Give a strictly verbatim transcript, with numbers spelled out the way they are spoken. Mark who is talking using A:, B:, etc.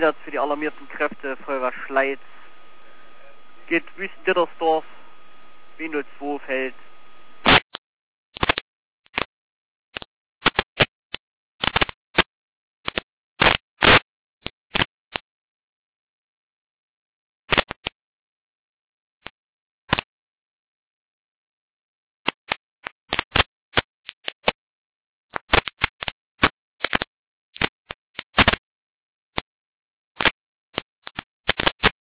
A: Einsatz für die alarmierten Kräfte Feuerwehr Schleiz. Geht Wüsten-Dittersdorf, B null zwei Feld